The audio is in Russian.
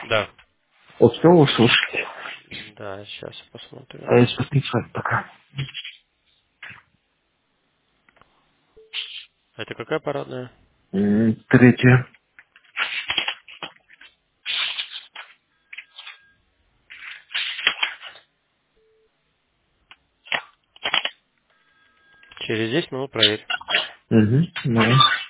Да. Успел услышать? Да, сейчас посмотрю. А я сейчас писать пока. Это какая парадная? Третье. Через 10 минут проверь. Угу. Да.